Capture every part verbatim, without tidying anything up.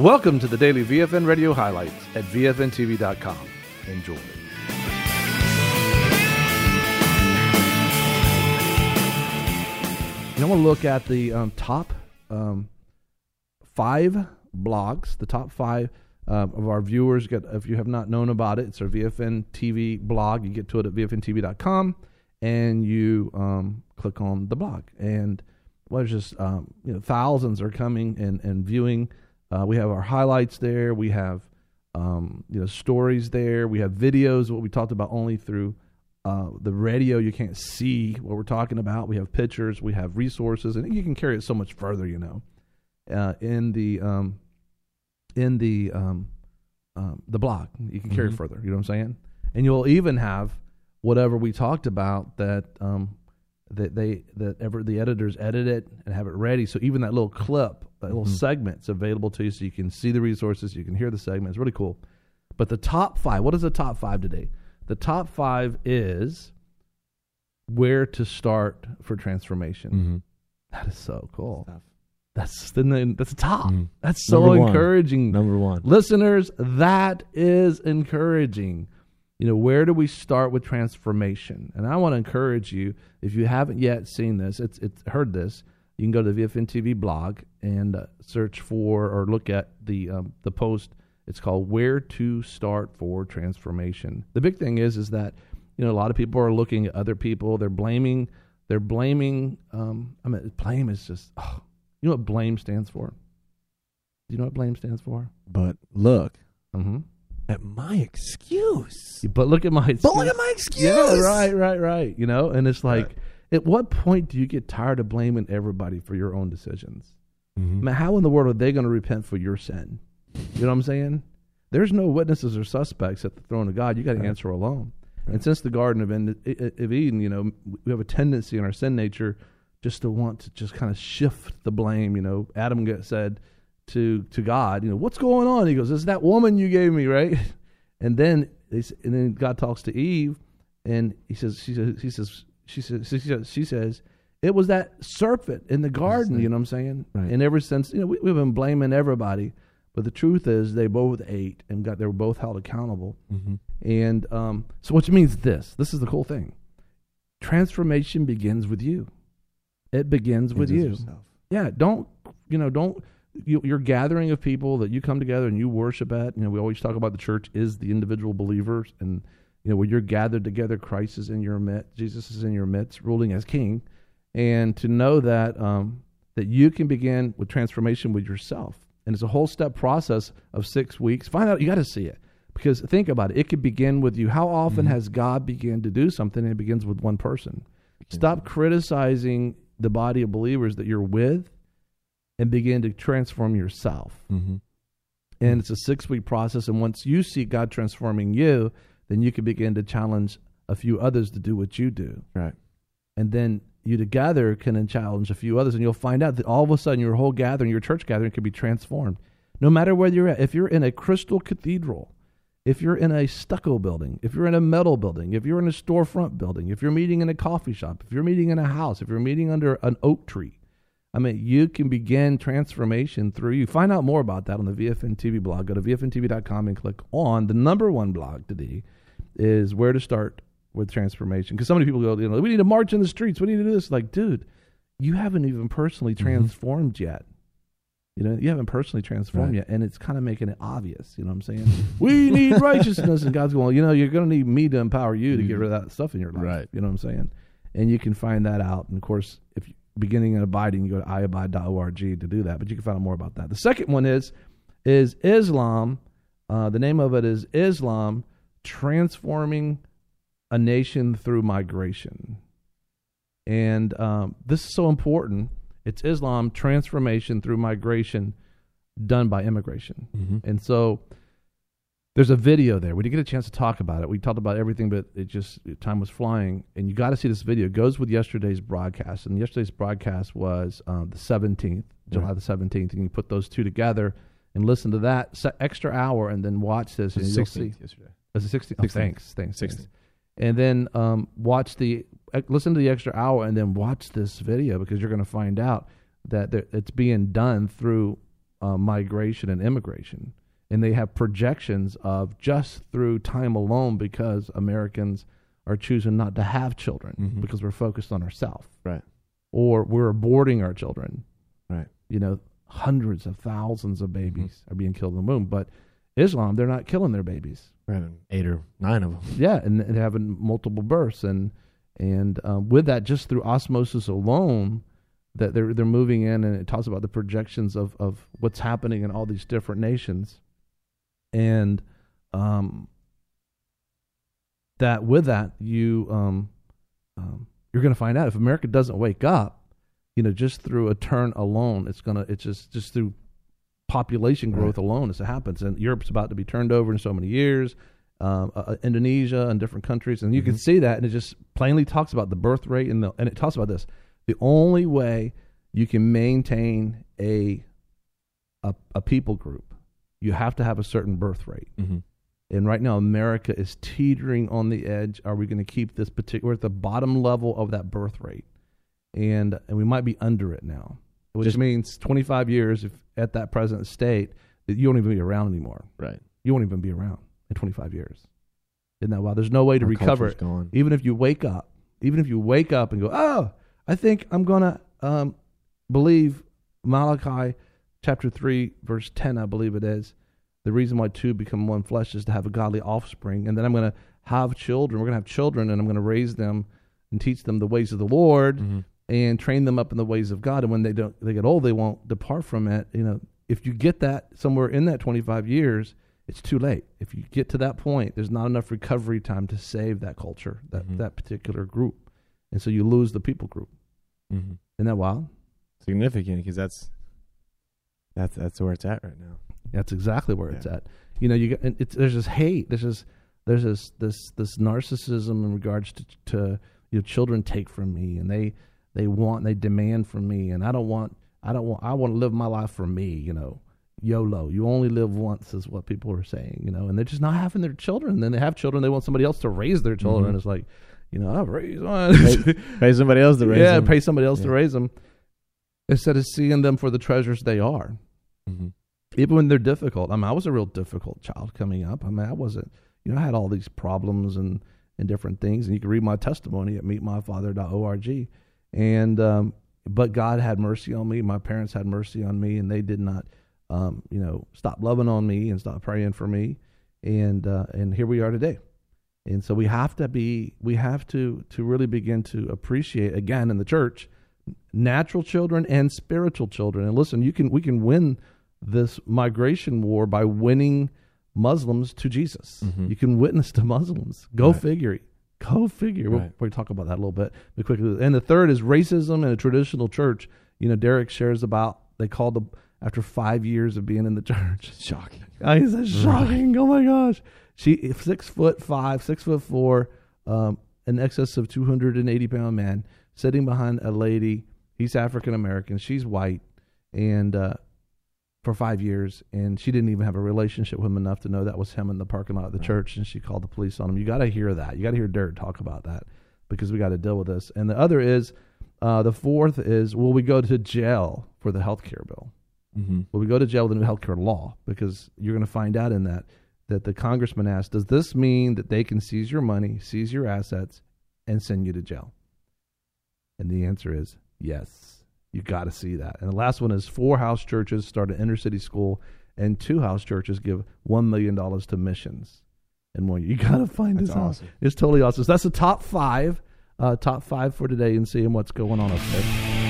Welcome to the daily V F N Radio highlights at V F N T V dot com. Enjoy. I want to look at the um, top um, five blogs, the top five uh, of our viewers. Get, if you have not known about it, it's our V F N T V blog. You get to it at V F N T V dot com, and you um, click on the blog. And well, there's just um, you know, thousands are coming and, and viewing. Uh, we have our highlights there. We have um, you know stories there. We have videos, what we talked about only through Uh, the radio. You can't see what we're talking about. We have pictures, we have resources, and you can carry it so much further, you know, uh, in the um, in the um, um, the blog. You can carry mm-hmm. it further, you know what I'm saying? And you'll even have whatever we talked about that um, that they that ever the editors edit it and have it ready. So even that little clip, that little mm-hmm. segment's available to you, so you can see the resources, you can hear the segment. It's really cool. But the top five, what is the top five today? The top five is where to start for transformation. Mm-hmm. That is so cool. That's the that's the top. Mm-hmm. That's so Number encouraging. One. Number one. Listeners, that is encouraging. You know, where do we start with transformation? And I want to encourage you, if you haven't yet seen this, it's it's heard this, you can go to the V F N T V blog and uh, search for or look at the um, the post. It's called Where to Start for Transformation. The big thing is, is that, you know, a lot of people are looking at other people. They're blaming, they're blaming, um, I mean, blame is just, oh, you know what blame stands for? Do you know what blame stands for? But look mm-hmm. at my excuse. But look at my excuse. But look at my excuse. Yeah, right, right, right. You know, and it's like, right. At what point do you get tired of blaming everybody for your own decisions? Mm-hmm. I mean, how in the world are they going to repent for your sin? You know what I'm saying? There's no witnesses or suspects at the throne of God. You got to right. answer alone. Right. And since the Garden of Eden, you know, we have a tendency in our sin nature just to want to just kind of shift the blame. You know, Adam said to to God, you know, what's going on? He goes, "It's that woman you gave me, right?" And then they, and then God talks to Eve, and he says, she says, he says, she says, she says, she says, it was that serpent in the garden. You know what I'm saying? Right. And ever since, you know, we, we've been blaming everybody. But the truth is, they both ate and got they were both held accountable. Mm-hmm. And um, so, what it means this: this is the cool thing. Transformation begins with you. It begins with you. Yourself. Yeah, don't you know? Don't you, you're gathering of people that you come together and you worship at. You know, we always talk about the church is the individual believers, and you know, when you're gathered together, Christ is in your midst, Jesus is in your midst, ruling as King, and to know that um, that you can begin with transformation with yourself. And it's a whole step process of six weeks. Find out, you got to see it. Because think about it. It could begin with you. How often mm-hmm. has God begun to do something and it begins with one person? Mm-hmm. Stop criticizing the body of believers that you're with and begin to transform yourself. Mm-hmm. And it's a six-week process. And once you see God transforming you, then you can begin to challenge a few others to do what you do. Right. And then you together can then challenge a few others, and you'll find out that all of a sudden your whole gathering, your church gathering, can be transformed. No matter where you're at. If you're in a crystal cathedral, if you're in a stucco building, if you're in a metal building, if you're in a storefront building, if you're meeting in a coffee shop, if you're meeting in a house, if you're meeting under an oak tree, I mean, you can begin transformation through you. Find out more about that on the V F N T V blog. Go to V F N T V dot com and click on the number one blog today is Where to Start with Transformation. Because so many people go, you know, we need to march in the streets. We need to do this. Like, dude, you haven't even personally transformed mm-hmm. yet. You know, you haven't personally transformed right. yet, and it's kind of making it obvious. You know what I'm saying? We need righteousness, and God's going, you know, you're going to need me to empower you to mm-hmm. get rid of that stuff in your life. Right. You know what I'm saying? And you can find that out. And of course, if you beginning and abiding, you go to i abide dot org to do that. But you can find out more about that. The second one is is Islam. Uh, the name of it is Islam Transforming a Nation Through Migration. And um, this is so important. It's Islam Transformation Through Migration done by immigration. Mm-hmm. And so there's a video there. We didn't get a chance to talk about it. We talked about everything, but it just, time was flying. And you got to see this video. It goes with yesterday's broadcast. And yesterday's broadcast was uh, the seventeenth, July right. the seventeenth. And you put those two together and listen to that extra hour and then watch this. And you'll see. Yesterday. Was it sixteenth? Oh, thanks. Thanks. Thanks. And then um, watch the, listen to the extra hour and then watch this video, because you're going to find out that there, it's being done through uh, migration and immigration. And they have projections of just through time alone, because Americans are choosing not to have children mm-hmm. because we're focused on ourselves. Right. Or we're aborting our children. Right. You know, hundreds of thousands of babies mm-hmm. are being killed in the womb. But Islam, they're not killing their babies. We're having eight or nine of them. Yeah, and they're having multiple births. And and um, with that, just through osmosis alone, that they're they're moving in, and it talks about the projections of, of what's happening in all these different nations. And um, that with that, you um, um, you're going to find out if America doesn't wake up, you know, just through a turn alone, it's gonna it's just just through population growth right. alone as it happens. And Europe's about to be turned over in so many years, um, uh, Indonesia and different countries, and you mm-hmm. can see that, and it just plainly talks about the birth rate, and the and it talks about this: the only way you can maintain a a, a people group, you have to have a certain birth rate. Mm-hmm. And right now, America is teetering on the edge. Are we going to keep this particular? We're at the bottom level of that birth rate, and and we might be under it now, which Just, means twenty-five years, if at that present state, that you won't even be around anymore. Right. You won't even be around in twenty-five years. Isn't that wild? There's no way to Our recover it. Gone. Even if you wake up, even if you wake up and go, oh, I think I'm going to um, believe Malachi chapter three, verse ten, I believe it is. The reason why two become one flesh is to have a godly offspring. And then I'm going to have children. We're going to have children, and I'm going to raise them and teach them the ways of the Lord mm-hmm. and train them up in the ways of God. And when they don't, they get old, they won't depart from it. You know, if you get that somewhere in that twenty-five years, it's too late. If you get to that point, there's not enough recovery time to save that culture, that, mm-hmm. that particular group. And so you lose the people group. Mm-hmm. Isn't that wild? Significant, because that's, that's, that's where it's at right now. That's exactly where yeah. it's at. You know, you get it's, there's this hate. There's this there's this this this narcissism in regards to to you know, children take from me, and they they want they demand from me, and I don't want I don't want I want to live my life for me. You know, YOLO. You only live once is what people are saying. You know, and they're just not having their children. And then they have children. They want somebody else to raise their children. Mm-hmm. It's like, you know, I've raised one. Pay, pay somebody else to raise yeah, them. Yeah, pay somebody else yeah. to raise them instead of seeing them for the treasures they are. Mm-hmm. Even when they're difficult. I mean, I was a real difficult child coming up. I mean, I wasn't, you know, I had all these problems and, and different things. And you can read my testimony at meet my father dot org. And, um, but God had mercy on me. My parents had mercy on me, and they did not, um, you know, stop loving on me and stop praying for me. And, uh, and here we are today. And so we have to be, we have to, to really begin to appreciate, again, in the church, natural children and spiritual children. And listen, you can, we can win this migration war by winning Muslims to Jesus. Mm-hmm. You can witness to Muslims. Go right. figure. Go figure. Right. We'll, we'll talk about that a little bit but quickly. And the third is racism in a traditional church. You know, Derek shares about, they called the, after five years of being in the church. Shocking. I said, shocking. Right. Oh my gosh. She, six foot five, six foot four, um, in excess of two hundred eighty pound man, sitting behind a lady. He's African American. She's white. And, uh, for five years, and she didn't even have a relationship with him enough to know that was him in the parking lot of the right. church, and she called the police on him. You got to hear that. You got to hear Derek talk about that, because we got to deal with this. And the other is, uh, the fourth is, will we go to jail for the health care bill? Mm-hmm. Will we go to jail with the new health care law? Because you're going to find out in that, that the congressman asked, does this mean that they can seize your money, seize your assets, and send you to jail? And the answer is yes. You got to see that. And the last one is four house churches start an inner city school, and two house churches give one million dollars to missions. And one, you got to find that's this awesome. out. It's totally awesome. So that's the top five, uh, top five for today, and seeing what's going on up there.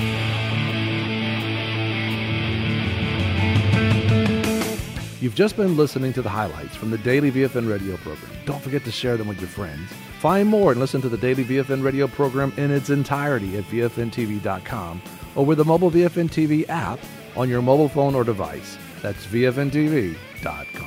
You've just been listening to the highlights from the Daily V F N radio program. Don't forget to share them with your friends. Find more and listen to the Daily V F N radio program in its entirety at V F N T V dot com or with the mobile V F N T V app on your mobile phone or device. That's V F N T V dot com.